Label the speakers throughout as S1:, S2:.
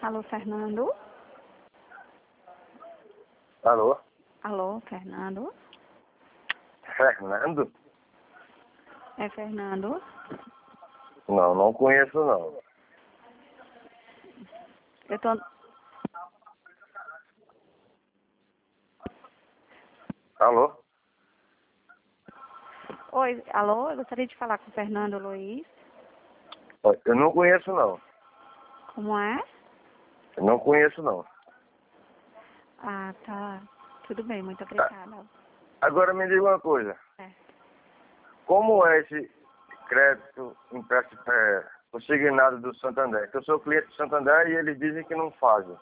S1: Alô, Fernando?
S2: Alô?
S1: Alô, Fernando?
S2: Fernando?
S1: É Fernando?
S2: Não, não conheço não.
S1: Eu tô...
S2: Alô?
S1: Oi, alô, eu gostaria de falar com o Fernando Luiz.
S2: Oi, eu não conheço não.
S1: Como é?
S2: Eu não conheço não.
S1: Ah, tá. Tudo bem, muito
S2: Tá.
S1: obrigada.
S2: Agora me diga uma coisa.
S1: É.
S2: Como é esse crédito consignado do Santander? Que eu sou cliente do Santander e eles dizem que não fazem.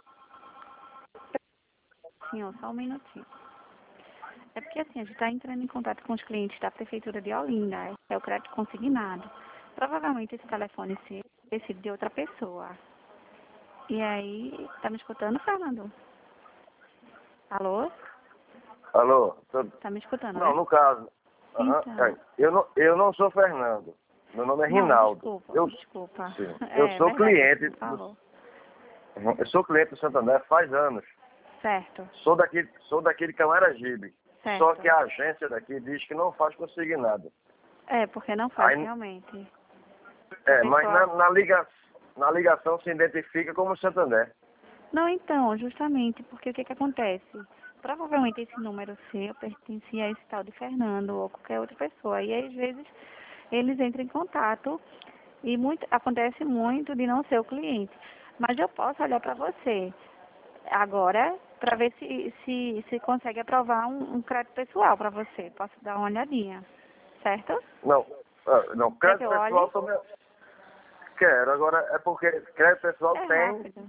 S1: Senhor, só um minutinho. É porque assim, a gente está entrando em contato com os clientes da Prefeitura de Olinda. Esse é o crédito consignado. Provavelmente esse telefone é sido de outra pessoa. E aí, tá me escutando, Fernando? Alô?
S2: Alô?
S1: Tá me escutando,
S2: Não,
S1: né?
S2: no caso.
S1: Então.
S2: Eu não sou Fernando. Meu nome é
S1: Não,
S2: Rinaldo.
S1: desculpa.
S2: Sim, eu
S1: É
S2: sou
S1: verdade,
S2: cliente
S1: você falou.
S2: eu sou cliente do Santander faz anos.
S1: Certo,
S2: Sou daqui de Camaragibe.
S1: certo.
S2: Só que a agência daqui diz que não faz consignado.
S1: É, porque não faz
S2: Aí,
S1: realmente.
S2: mas
S1: Pessoal...
S2: na ligação se identifica como Santander.
S1: Não, então, justamente, porque o que que acontece? Provavelmente esse número seu pertencia a esse tal de Fernando ou qualquer outra pessoa. E às vezes eles entram em contato e acontece muito de não ser o cliente. Mas eu posso olhar para você agora para ver se consegue aprovar um crédito pessoal para você. Posso dar uma olhadinha, certo?
S2: Não, não,
S1: Quer que
S2: crédito
S1: eu
S2: pessoal
S1: olhe?
S2: também quero. Agora é porque crédito pessoal
S1: É
S2: tem,
S1: rápido.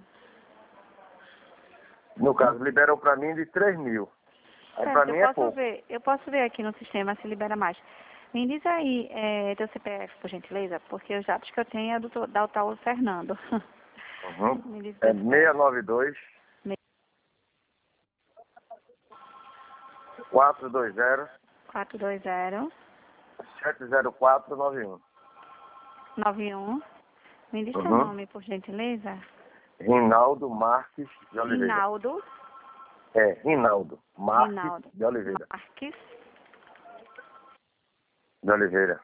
S2: no caso, liberam para mim de 3 mil. Aí para
S1: Certo,
S2: mim é pouco.
S1: eu posso ver aqui no sistema se libera mais. Me diz aí, teu CPF, por gentileza, porque os dados que eu tenho é da tal Fernando.
S2: Uhum.
S1: Me diz
S2: É
S1: teu CPF.
S2: 692 420
S1: 420
S2: 70491.
S1: 91. Me diz teu
S2: Uhum.
S1: nome, por gentileza.
S2: Rinaldo Marques de Oliveira.
S1: Rinaldo.
S2: Rinaldo Marques
S1: Rinaldo
S2: de Oliveira.
S1: Marques.
S2: De Oliveira.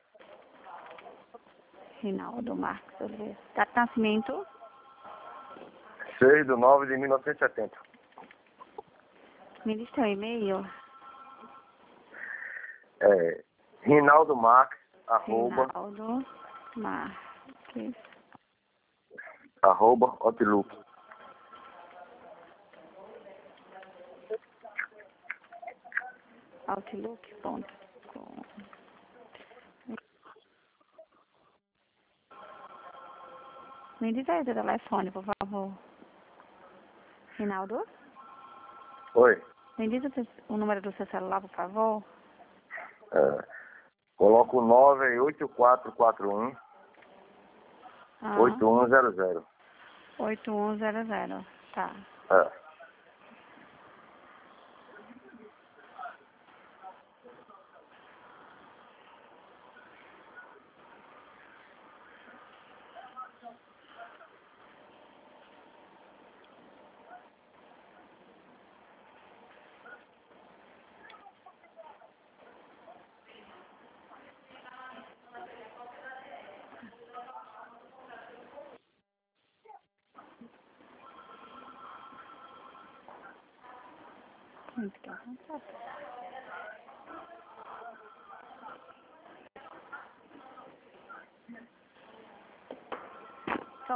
S1: Rinaldo Marques Oliveira. Data de nascimento.
S2: 6/9/1970.
S1: Me diz teu e-mail.
S2: Rinaldo Marques,
S1: Rinaldo Marques.
S2: @outlook.
S1: Outlook.com. Me diz aí o telefone, por favor. Rinaldo?
S2: Oi.
S1: Me diz o número do seu celular, por favor.
S2: Coloco 98441
S1: Ah,
S2: 8100.
S1: 8100. Tá.
S2: É.
S1: Muito que à vontade. Só...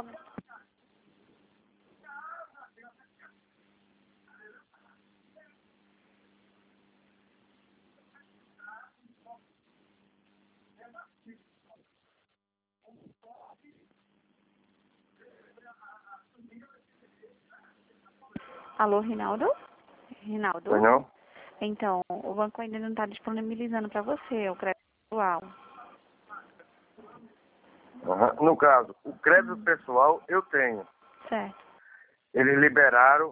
S1: Alô, Rinaldo?
S2: Pois
S1: Rinaldo?
S2: não?
S1: Então, o banco ainda não está disponibilizando para você o crédito pessoal.
S2: Uhum. No caso, o crédito pessoal eu tenho.
S1: Certo.
S2: Eles liberaram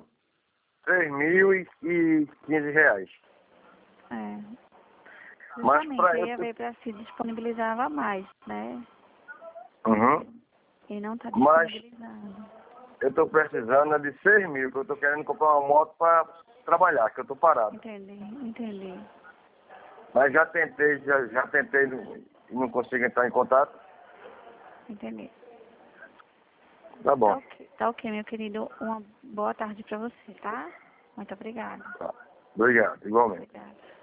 S2: R$ 3.015.
S1: É.
S2: Mas
S1: Justamente,
S2: para
S1: eu
S2: eu
S1: ia
S2: ter...
S1: ver para se disponibilizava mais, né?
S2: Uhum.
S1: E não está
S2: Mas
S1: disponibilizando.
S2: Eu estou precisando de 6 mil, que eu estou querendo comprar uma moto para trabalhar, que eu estou parado.
S1: Entendi.
S2: Mas já tentei e não consigo entrar em contato.
S1: Entendi.
S2: Tá bom.
S1: Tá ok, meu querido. Uma boa tarde pra você, tá? Muito obrigada.
S2: Tá. Obrigado, igualmente.
S1: Obrigada.